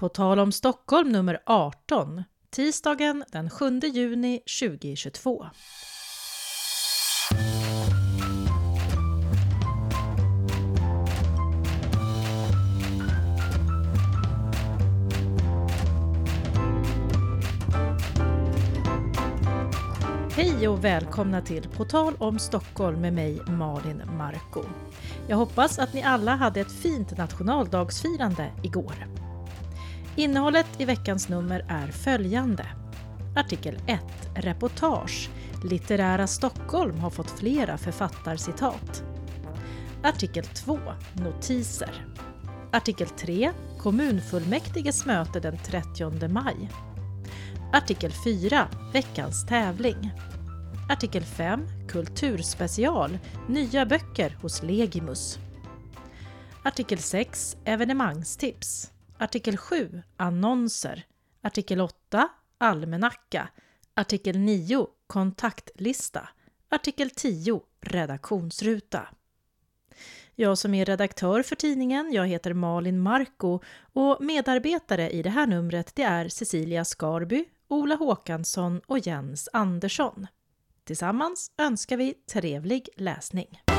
På tal om Stockholm nummer 18, tisdagen den 7 juni 2022. Hej och välkomna till På tal om Stockholm med mig Malin Marko. Jag hoppas att ni alla hade ett fint nationaldagsfirande igår. Innehållet i veckans nummer är följande. Artikel 1. Reportage. Litterära Stockholm har fått flera författarcitat. Artikel 2. Notiser. Artikel 3. Kommunfullmäktiges möte den 30 maj. Artikel 4. Veckans tävling. Artikel 5. Kulturspecial. Nya böcker hos Legimus. Artikel 6. Evenemangstips. Artikel 7. Annonser. Artikel 8. Almanacka. Artikel 9. Kontaktlista. Artikel 10. Redaktionsruta. Jag som är redaktör för tidningen, jag heter Malin Marko och medarbetare i det här numret det är Cecilia Skarby, Ola Håkansson och Jens Andersson. Tillsammans önskar vi trevlig läsning.